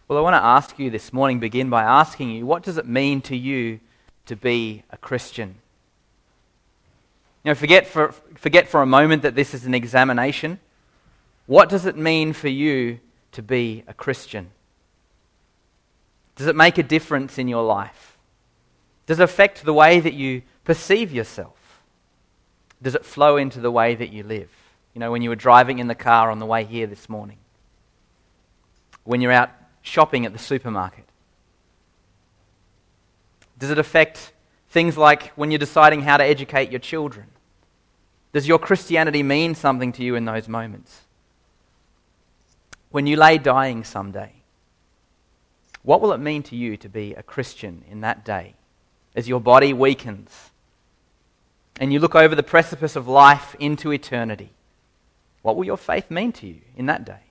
Well, I want to ask you this morning, begin by asking you, what does it mean to you to be a Christian? You know, forget for a moment that this is an examination. What does it mean for you to be a Christian? Does it make a difference in your life? Does it affect the way that you perceive yourself? Does it flow into the way that you live? You know, when you were driving in the car on the way here this morning. When you're out shopping at the supermarket. Does it affect things like when you're deciding how to educate your children? Does your Christianity mean something to you in those moments? When you lay dying someday, what will it mean to you to be a Christian in that day as your body weakens and you look over the precipice of life into eternity? What will your faith mean to you in that day?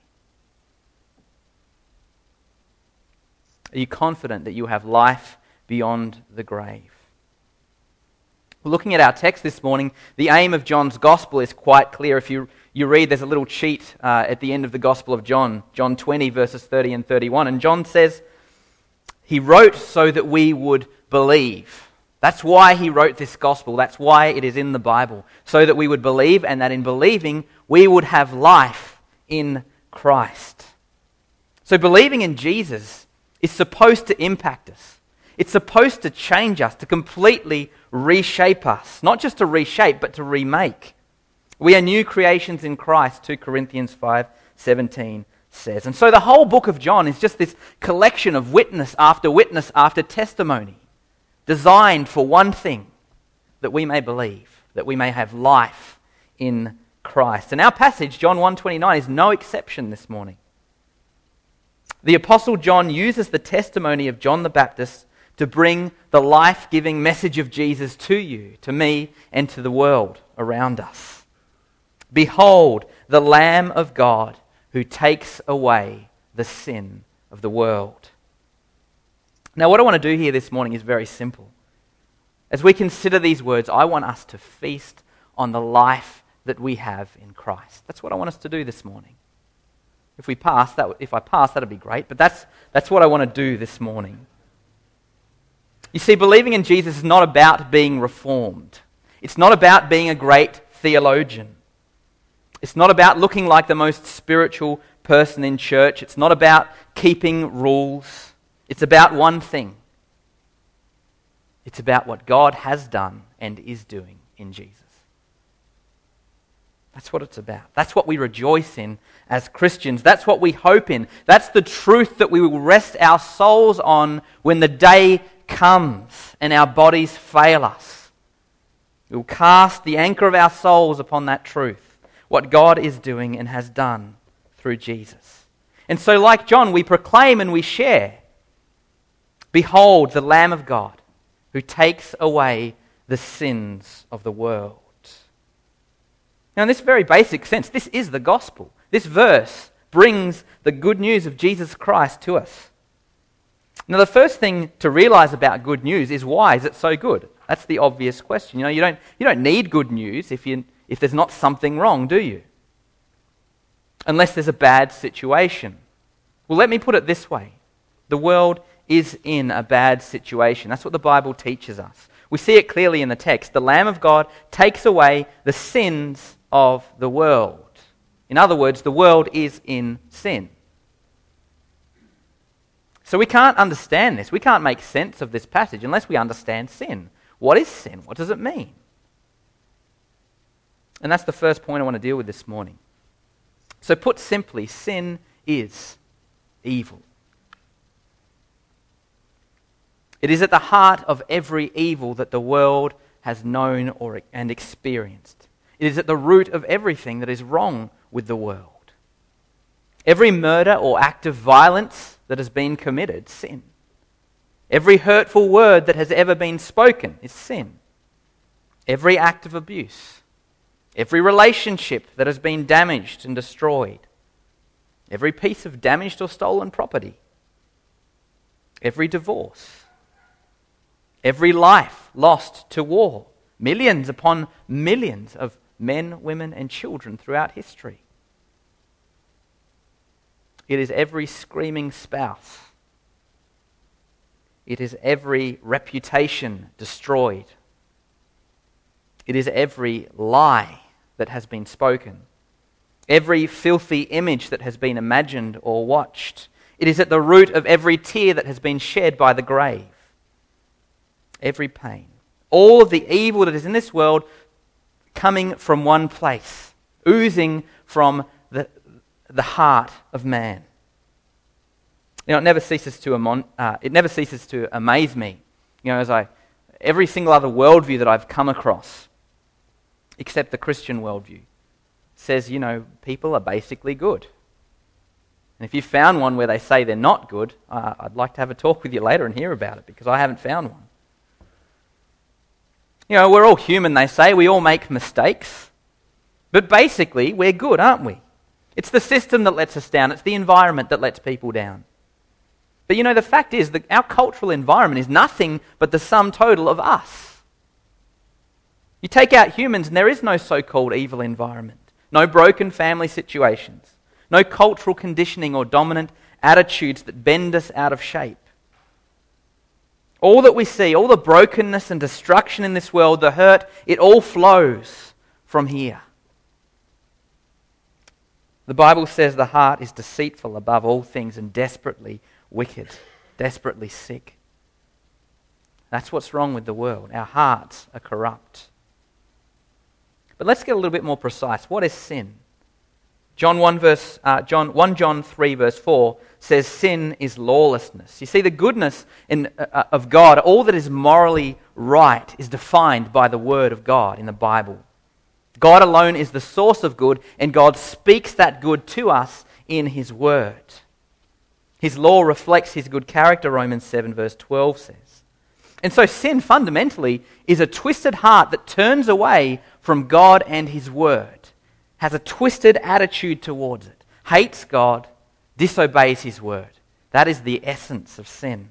Are you confident that you have life beyond the grave? Looking at our text this morning, the aim of John's gospel is quite clear. If you read, there's a little cheat at the end of the Gospel of John, John 20, verses 30 and 31. And John says, he wrote so that we would believe. That's why he wrote this gospel. That's why it is in the Bible. So that we would believe, and that in believing, we would have life in Christ. So believing in Jesus is supposed to impact us. It's supposed to change us, to completely reshape us. Not just to reshape, but to remake. We are new creations in Christ, 2 Corinthians 5:17 says. And so the whole book of John is just this collection of witness after testimony, designed for one thing, that we may believe, that we may have life in Christ. And our passage, John 1:29, is no exception this morning. The Apostle John uses the testimony of John the Baptist to bring the life-giving message of Jesus to you, to me, and to the world around us. Behold, the Lamb of God who takes away the sin of the world. Now, what I want to do here this morning is very simple. As we consider these words, I want us to feast on the life that we have in Christ. That's what I want us to do this morning. If I pass, that'd be great, but that's what I want to do this morning. You see, believing in Jesus is not about being reformed. It's not about being a great theologian. It's not about looking like the most spiritual person in church. It's not about keeping rules. It's about one thing. It's about what God has done and is doing in Jesus. That's what it's about. That's what we rejoice in as Christians. That's what we hope in. That's the truth that we will rest our souls on when the day comes and our bodies fail us. We will cast the anchor of our souls upon that truth, what God is doing and has done through Jesus. And so, like John, we proclaim and we share. Behold, the Lamb of God who takes away the sins of the world. Now, in this very basic sense, this is the gospel. This verse brings the good news of Jesus Christ to us. Now, the first thing to realize about good news is, why is it so good? That's the obvious question. You don't need good news if there's not something wrong, do you? Unless there's a bad situation. Well, let me put it this way. The world is in a bad situation. That's what the Bible teaches us. We see it clearly in the text. The Lamb of God takes away the sins of the world. In other words, the world is in sin. So we can't understand this. We can't make sense of this passage unless we understand sin. What is sin? What does it mean? And that's the first point I want to deal with this morning. So put simply, sin is evil. It is at the heart of every evil that the world has known and experienced. It is at the root of everything that is wrong with the world. Every murder or act of violence that has been committed, sin. Every hurtful word that has ever been spoken is sin. Every act of abuse. Every relationship that has been damaged and destroyed. Every piece of damaged or stolen property. Every divorce. Every life lost to war. Millions upon millions of men, women, and children throughout history. It is every screaming spouse It is every reputation destroyed. It is every lie that has been spoken. Every filthy image that has been imagined or watched. It is at the root of every tear that has been shed by the grave. Every pain. All of the evil that is in this world coming from one place, oozing from the heart of man. You know, it never ceases to amaze me. You know, every single other worldview that I've come across, except the Christian worldview, says, you know, people are basically good. And if you found one where they say they're not good, I'd like to have a talk with you later and hear about it, because I haven't found one. You know, we're all human, they say. We all make mistakes. But basically, we're good, aren't we? It's the system that lets us down. It's the environment that lets people down. But you know, the fact is that our cultural environment is nothing but the sum total of us. You take out humans and there is no so-called evil environment. No broken family situations. No cultural conditioning or dominant attitudes that bend us out of shape. All that we see, all the brokenness and destruction in this world, the hurt, it all flows from here. The Bible says the heart is deceitful above all things and desperately wicked, desperately sick. That's what's wrong with the world. Our hearts are corrupt. But let's get a little bit more precise. What is sin? 1 John 3 verse 4 says sin is lawlessness. You see, the goodness of God, all that is morally right, is defined by the Word of God in the Bible. God alone is the source of good, and God speaks that good to us in His Word. His law reflects His good character, Romans 7 verse 12 says. And so sin fundamentally is a twisted heart that turns away from God and His Word, has a twisted attitude towards it, hates God, disobeys His Word. That is the essence of sin.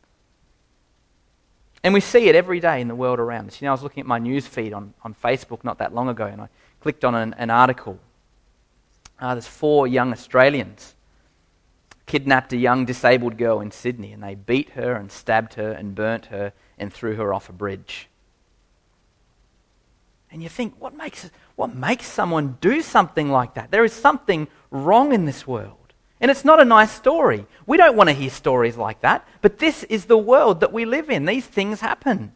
And we see it every day in the world around us. You know, I was looking at my news feed on Facebook not that long ago, and I clicked on an article. There's 4 young Australians kidnapped a young disabled girl in Sydney, and they beat her and stabbed her and burnt her and threw her off a bridge. And you think, what makes someone do something like that? There is something wrong in this world. And it's not a nice story. We don't want to hear stories like that, but this is the world that we live in. These things happen.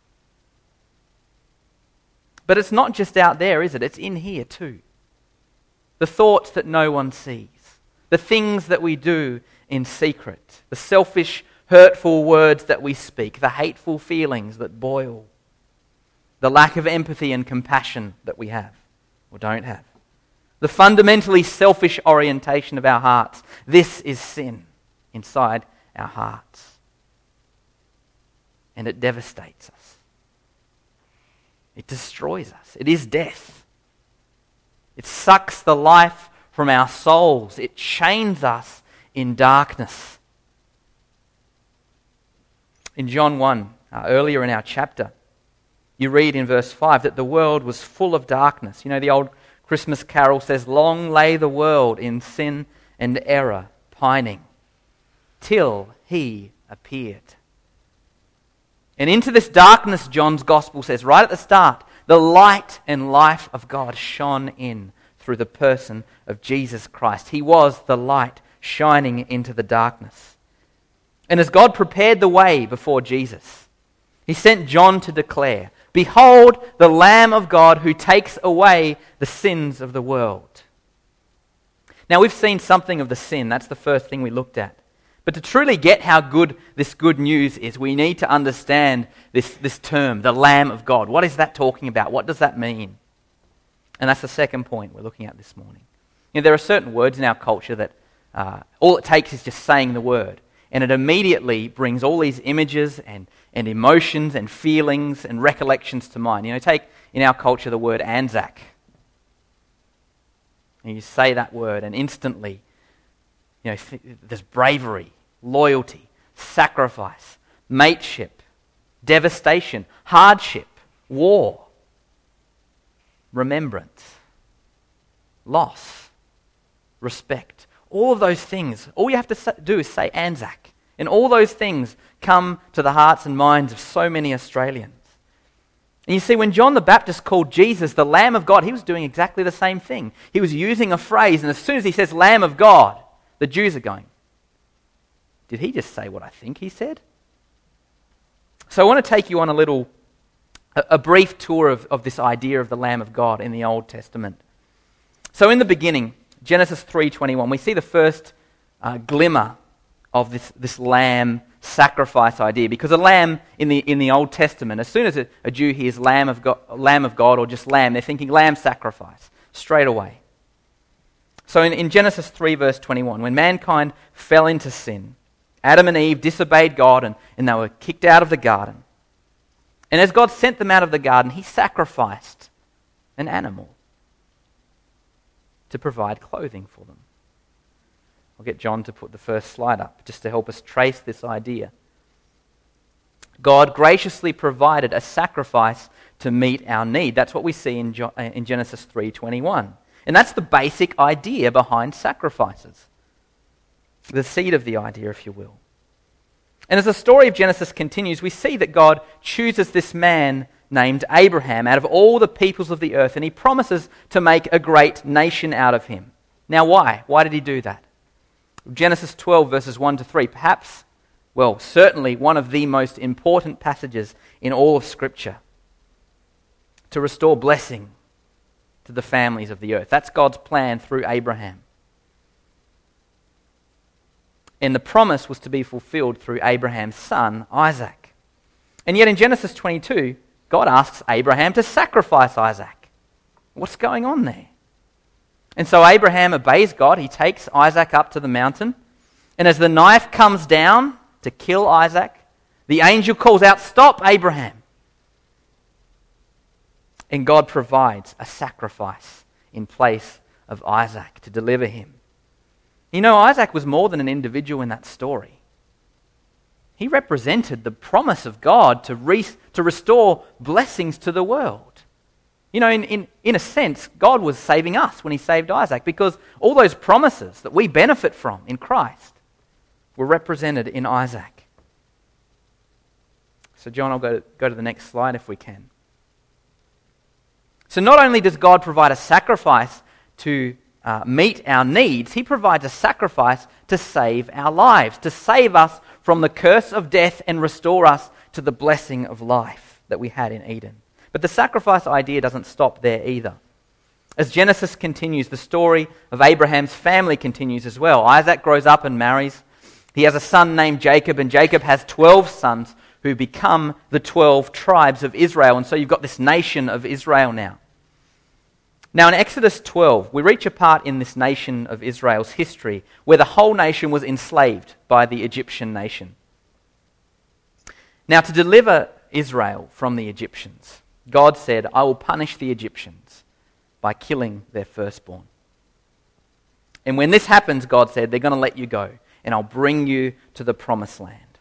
But it's not just out there, is it? It's in here too. The thoughts that no one sees. The things that we do in secret. The selfish, hurtful words that we speak. The hateful feelings that boil. The lack of empathy and compassion that we have or don't have. The fundamentally selfish orientation of our hearts. This is sin inside our hearts. And it devastates us. It destroys us. It is death. It sucks the life from our souls. It chains us in darkness. In John 1, earlier in our chapter, you read in verse 5 that the world was full of darkness. You know, the old Christmas carol says, "Long lay the world in sin and error, pining, till He appeared." And into this darkness, John's Gospel says, right at the start, the light and life of God shone in through the person of Jesus Christ. He was the light shining into the darkness. And as God prepared the way before Jesus, He sent John to declare, "Behold the Lamb of God who takes away the sins of the world." Now we've seen something of the sin. That's the first thing we looked at. But to truly get how good this good news is, we need to understand this term, the Lamb of God. What is that talking about? What does that mean? And that's the second point we're looking at this morning. You know, there are certain words in our culture that all it takes is just saying the word, and it immediately brings all these images and emotions and feelings and recollections to mind. You know, take in our culture the word Anzac. And you say that word and instantly, you know, there's bravery, loyalty, sacrifice, mateship, devastation, hardship, war, remembrance, loss, respect. All of those things, all you have to do is say Anzac, And all those things come to the hearts and minds of so many Australians. And you see, when John the Baptist called Jesus the Lamb of God, he was doing exactly the same thing. He was using a phrase, and as soon as he says Lamb of God, the Jews are going, did he just say what I think he said? So I want to take you on a brief tour of this idea of the Lamb of God in the Old Testament. So in the beginning, Genesis 3:21, we see the first glimmer of this lamb sacrifice idea. Because a lamb in the Old Testament, as soon as a Jew hears Lamb of God or just lamb, they're thinking lamb sacrifice straight away. So in Genesis 3 verse 21, when mankind fell into sin, Adam and Eve disobeyed God and they were kicked out of the garden. And as God sent them out of the garden, he sacrificed an animal to provide clothing for them. I'll get John to put the first slide up just to help us trace this idea. God graciously provided a sacrifice to meet our need. That's what we see in Genesis 3:21. And that's the basic idea behind sacrifices. The seed of the idea, if you will. And as the story of Genesis continues, we see that God chooses this man named Abraham out of all the peoples of the earth, and he promises to make a great nation out of him. Now why? Why did he do that? Genesis 12 verses 1 to 3, perhaps, well, certainly one of the most important passages in all of Scripture, to restore blessing to the families of the earth. That's God's plan through Abraham. And the promise was to be fulfilled through Abraham's son, Isaac. And yet in Genesis 22, God asks Abraham to sacrifice Isaac. What's going on there? And so Abraham obeys God. He takes Isaac up to the mountain. And as the knife comes down to kill Isaac, the angel calls out, "Stop, Abraham." And God provides a sacrifice in place of Isaac to deliver him. You know, Isaac was more than an individual in that story. He represented the promise of God to restore blessings to the world. You know, in a sense, God was saving us when he saved Isaac, because all those promises that we benefit from in Christ were represented in Isaac. So John, I'll go to the next slide if we can. So not only does God provide a sacrifice to meet our needs, he provides a sacrifice to save our lives, to save us from the curse of death and restore us to the blessing of life that we had in Eden. But the sacrifice idea doesn't stop there either. As Genesis continues, the story of Abraham's family continues as well. Isaac grows up and marries. He has a son named Jacob, and Jacob has 12 sons who become the 12 tribes of Israel. And so you've got this nation of Israel now. Now in Exodus 12, we reach a part in this nation of Israel's history where the whole nation was enslaved by the Egyptian nation. Now to deliver Israel from the Egyptians, God said, "I will punish the Egyptians by killing their firstborn." And when this happens, God said, "They're going to let you go, and I'll bring you to the promised land."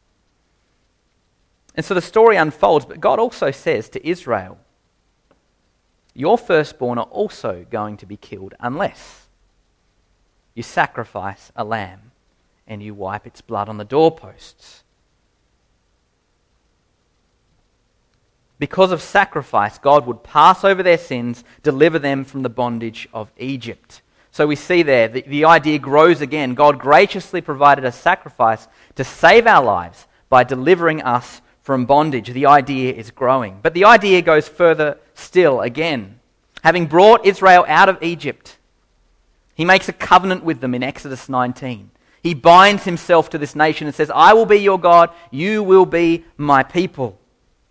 And so the story unfolds, but God also says to Israel, "Your firstborn are also going to be killed unless you sacrifice a lamb and you wipe its blood on the doorposts." Because of sacrifice, God would pass over their sins, deliver them from the bondage of Egypt. So we see there, the idea grows again. God graciously provided a sacrifice to save our lives by delivering us from bondage. The idea is growing. But the idea goes further still again. Having brought Israel out of Egypt, he makes a covenant with them in Exodus 19. He binds himself to this nation and says, "I will be your God, you will be my people."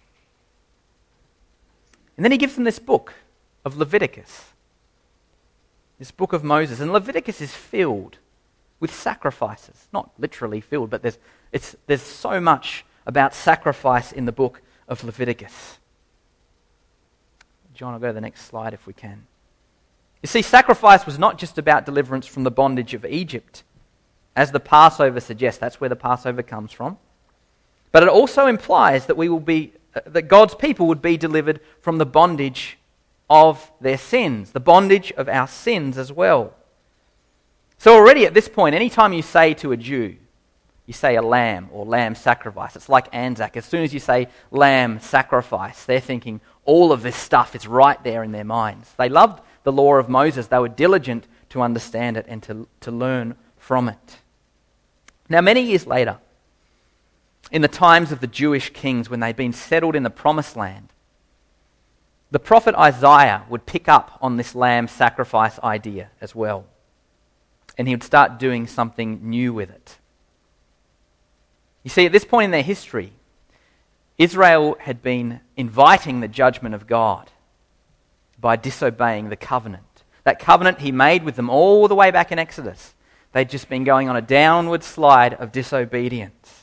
And then he gives them this book of Leviticus, this book of Moses. And Leviticus is filled with sacrifices. Not literally filled, but there's so much about sacrifice in the book of Leviticus. John, I'll go to the next slide if we can. You see, sacrifice was not just about deliverance from the bondage of Egypt. As the Passover suggests, that's where the Passover comes from. But it also implies that that God's people would be delivered from the bondage of their sins, the bondage of our sins as well. So already at this point, anytime you say to a Jew, you say a lamb or lamb sacrifice. It's like Anzac. As soon as you say lamb sacrifice, they're thinking all of this stuff is right there in their minds. They loved the law of Moses. They were diligent to understand it and to learn from it. Now, many years later, in the times of the Jewish kings when they'd been settled in the Promised Land, the prophet Isaiah would pick up on this lamb sacrifice idea as well. And he would start doing something new with it. You see, at this point in their history, Israel had been inviting the judgment of God by disobeying the covenant. That covenant he made with them all the way back in Exodus. They'd just been going on a downward slide of disobedience.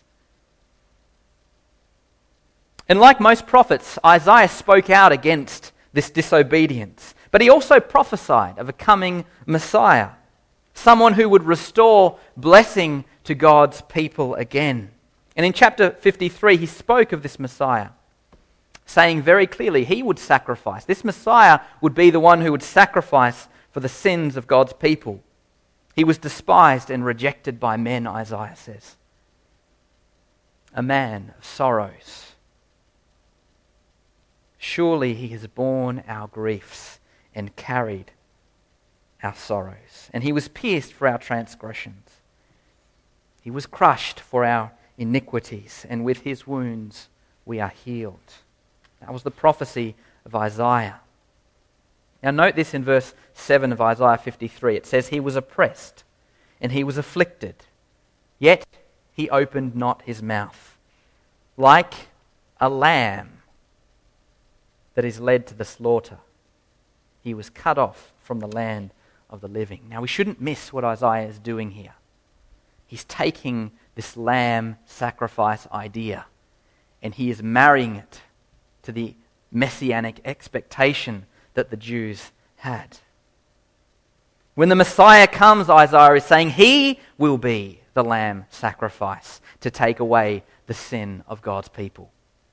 And like most prophets, Isaiah spoke out against this disobedience. But he also prophesied of a coming Messiah, someone who would restore blessing to God's people again. And in chapter 53, he spoke of this Messiah, saying very clearly he would sacrifice. This Messiah would be the one who would sacrifice for the sins of God's people. He was despised and rejected by men, Isaiah says. A man of sorrows. Surely he has borne our griefs and carried our sorrows. And he was pierced for our transgressions. He was crushed for our iniquities, and with his wounds we are healed. That was the prophecy of Isaiah. Now note this in verse 7 of Isaiah 53. It says, he was oppressed and he was afflicted, yet he opened not his mouth. Like a lamb that is led to the slaughter, he was cut off from the land of the living. Now we shouldn't miss what Isaiah is doing here. He's taking this lamb sacrifice idea and he is marrying it to the messianic expectation that the Jews had. When the Messiah comes, Isaiah is saying he will be the lamb sacrifice to take away the sin of God's people.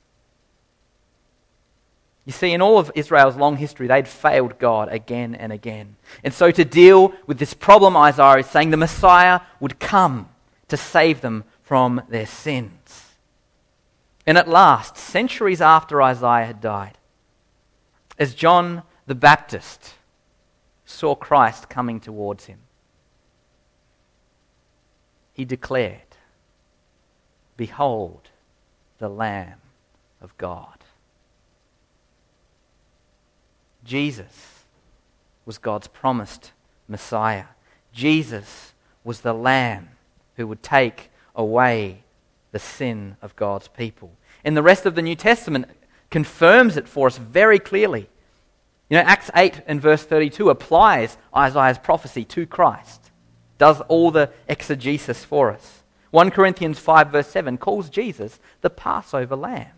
You see, in all of Israel's long history, they'd failed God again and again. And so to deal with this problem, Isaiah is saying the Messiah would come to save them from their sins. And at last, centuries after Isaiah had died, as John the Baptist saw Christ coming towards him, he declared, "Behold, the Lamb of God." Jesus was God's promised Messiah. Jesus was the Lamb who would take away the sin of God's people. And the rest of the New Testament confirms it for us very clearly. You know, Acts 8 and verse 32 applies Isaiah's prophecy to Christ, does all the exegesis for us. 1 Corinthians 5 verse 7 calls Jesus the Passover Lamb.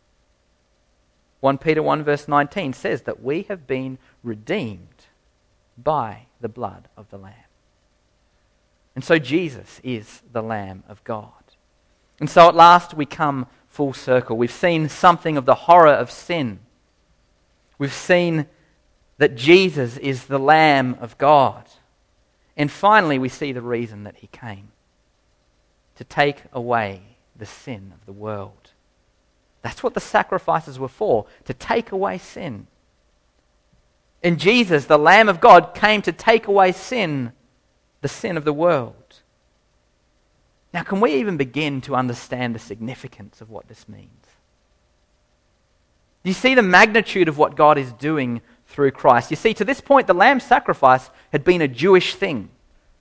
1 Peter 1 verse 19 says that we have been redeemed by the blood of the Lamb. And so Jesus is the Lamb of God. And so at last we come full circle. We've seen something of the horror of sin. We've seen that Jesus is the Lamb of God. And finally we see the reason that he came: to take away the sin of the world. That's what the sacrifices were for, to take away sin. And Jesus, the Lamb of God, came to take away sin, the sin of the world. Now, can we even begin to understand the significance of what this means? Do you see the magnitude of what God is doing through Christ? You see, to this point, the lamb sacrifice had been a Jewish thing.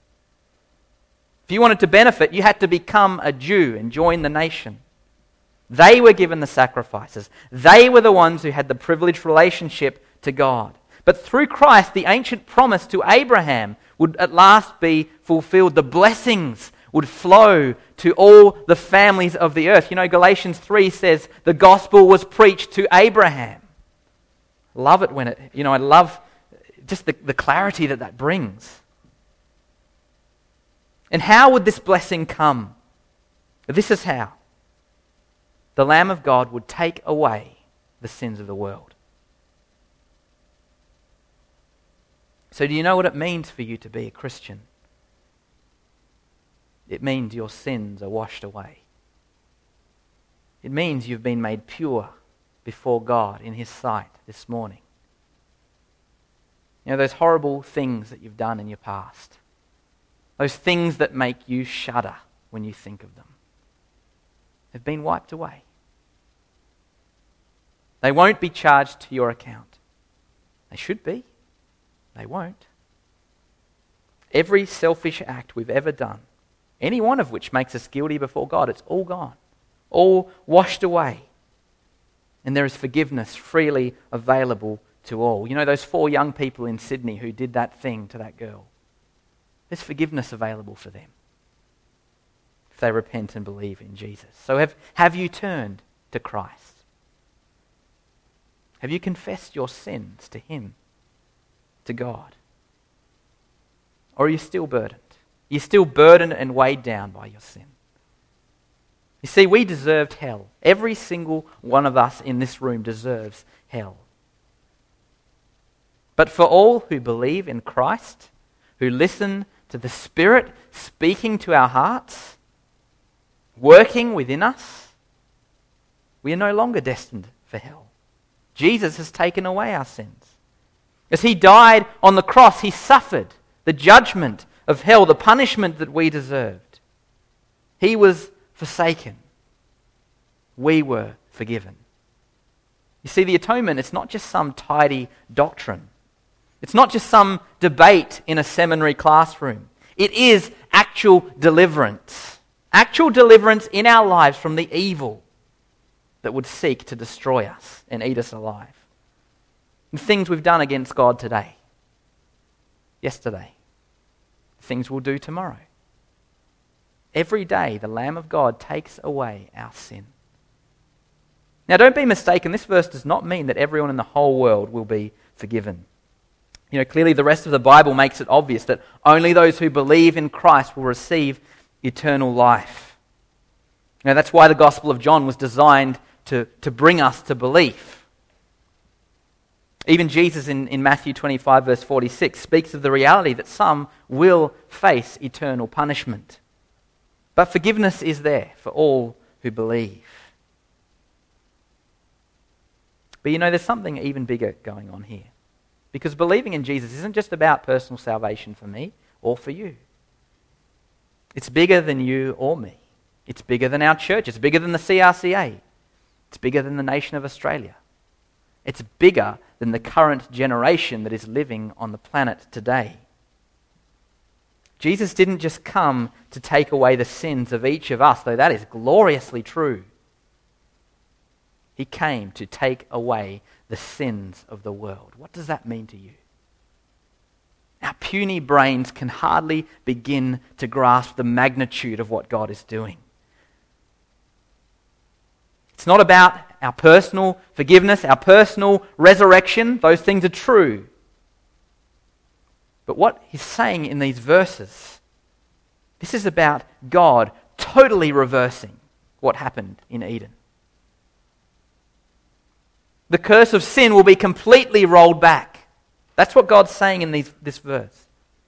If you wanted to benefit, you had to become a Jew and join the nation. They were given the sacrifices. They were the ones who had the privileged relationship to God. But through Christ, the ancient promise to Abraham would at last be fulfilled. The blessings would flow to all the families of the earth. You know, Galatians 3 says the gospel was preached to Abraham. Love it when I love just the clarity that brings. And how would this blessing come? This is how. The Lamb of God would take away the sins of the world. So do you know what it means for you to be a Christian? It means your sins are washed away. It means you've been made pure before God in His sight this morning. You know, those horrible things that you've done in your past, those things that make you shudder when you think of them, have been wiped away. They won't be charged to your account. They should be. They won't. Every selfish act we've ever done, any one of which makes us guilty before God, it's all gone, all washed away. And there is forgiveness freely available to all. You know those 4 young people in Sydney who did that thing to that girl? There's forgiveness available for them if they repent and believe in Jesus. So have you turned to Christ? Have you confessed your sins to Him, to God? Or are you still burdened? You're still burdened and weighed down by your sin. You see, we deserved hell. Every single one of us in this room deserves hell. But for all who believe in Christ, who listen to the Spirit speaking to our hearts, working within us, we are no longer destined for hell. Jesus has taken away our sins. As He died on the cross, He suffered the judgment of hell, the punishment that we deserved. He was forsaken. We were forgiven. You see, the atonement, it's not just some tidy doctrine. It's not just some debate in a seminary classroom. It is actual deliverance. Actual deliverance in our lives from the evil that would seek to destroy us and eat us alive. The things we've done against God today, yesterday, the things we'll do tomorrow. Every day, the Lamb of God takes away our sin. Now, don't be mistaken, this verse does not mean that everyone in the whole world will be forgiven. You know, clearly the rest of the Bible makes it obvious that only those who believe in Christ will receive eternal life. Now, that's why the Gospel of John was designed to bring us to belief. Even Jesus in Matthew 25 verse 46 speaks of the reality that some will face eternal punishment. But forgiveness is there for all who believe. But you know, there's something even bigger going on here. Because believing in Jesus isn't just about personal salvation for me or for you. It's bigger than you or me. It's bigger than our church. It's bigger than the CRCA. It's bigger than the nation of Australia. It's bigger than the current generation that is living on the planet today. Jesus didn't just come to take away the sins of each of us, though that is gloriously true. He came to take away the sins of the world. What does that mean to you? Our puny brains can hardly begin to grasp the magnitude of what God is doing. It's not about our personal forgiveness, our personal resurrection. Those things are true. But what He's saying in these verses, this is about God totally reversing what happened in Eden. The curse of sin will be completely rolled back. That's what God's saying in this verse.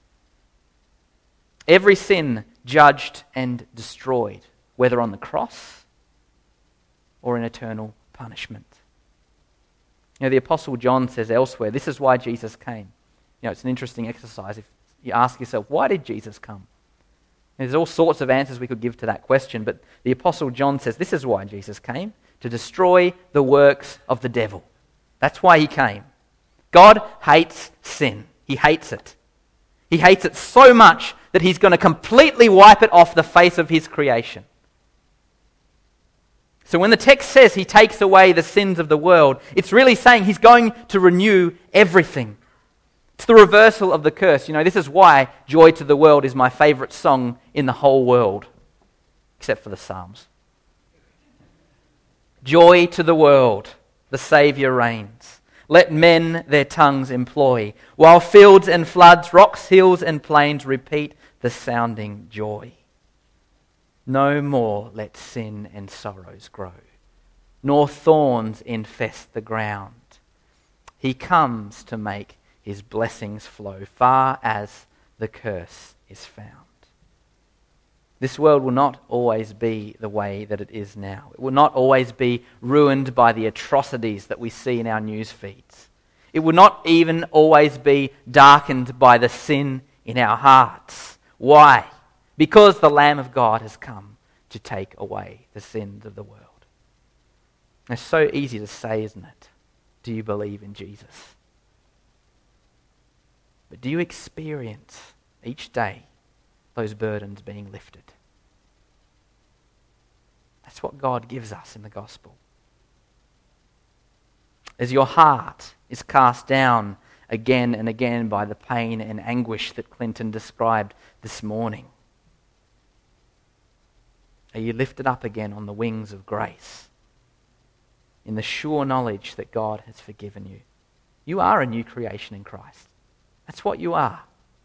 Every sin judged and destroyed, whether on the cross or in eternal punishment. You know, the Apostle John says elsewhere, this is why Jesus came. You know, it's an interesting exercise if you ask yourself, why did Jesus come? And there's all sorts of answers we could give to that question, but the Apostle John says this is why Jesus came, to destroy the works of the devil. That's why He came. God hates sin. He hates it. He hates it so much that He's going to completely wipe it off the face of His creation. So when the text says He takes away the sins of the world, it's really saying He's going to renew everything. It's the reversal of the curse. You know, this is why Joy to the World is my favorite song in the whole world, except for the Psalms. Joy to the world, the Saviour reigns. Let men their tongues employ, while fields and floods, rocks, hills and plains repeat the sounding joy. No more let sin and sorrows grow, nor thorns infest the ground. He comes to make His blessings flow far as the curse is found. This world will not always be the way that it is now. It will not always be ruined by the atrocities that we see in our news feeds. It will not even always be darkened by the sin in our hearts. Why? Because the Lamb of God has come to take away the sins of the world. It's so easy to say, isn't it? Do you believe in Jesus? But do you experience each day those burdens being lifted? That's what God gives us in the gospel. As your heart is cast down again and again by the pain and anguish that Clinton described this morning, are you lifted up again on the wings of grace, in the sure knowledge that God has forgiven you? You are a new creation in Christ. That's what you are.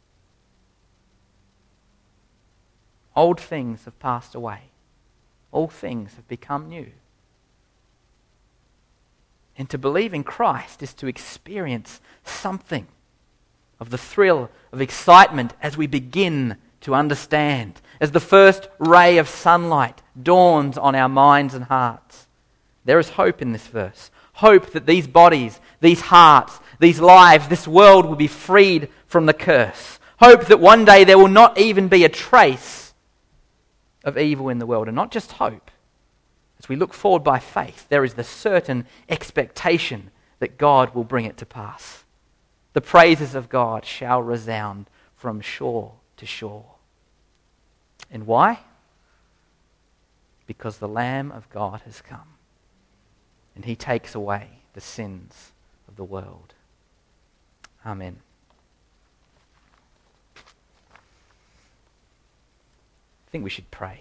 Old things have passed away. All things have become new. And to believe in Christ is to experience something of the thrill of excitement as we begin to understand, as the first ray of sunlight dawns on our minds and hearts. There is hope in this verse. Hope that these bodies, these hearts, these lives, this world will be freed from the curse. Hope that one day there will not even be a trace of evil in the world. And not just hope. As we look forward by faith, there is the certain expectation that God will bring it to pass. The praises of God shall resound from shore to shore. And why? Because the Lamb of God has come, and he takes away the sins of the world. Amen. I think we should pray.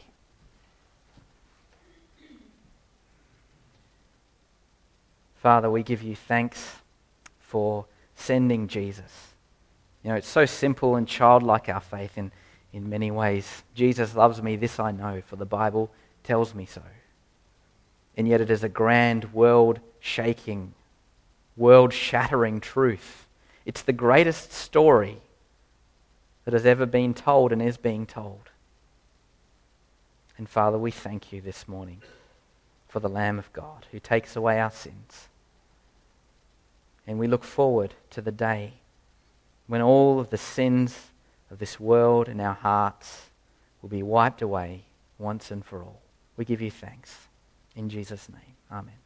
Father, we give you thanks for sending Jesus. You know, it's so simple and childlike, our faith, in many ways. Jesus loves me, this I know, for the Bible tells me so. And yet it is a grand, world-shaking, world-shattering truth. It's the greatest story that has ever been told and is being told. And Father, we thank you this morning for the Lamb of God who takes away our sins. And we look forward to the day when all of the sins of this world and our hearts will be wiped away once and for all. We give you thanks. In Jesus' name, amen.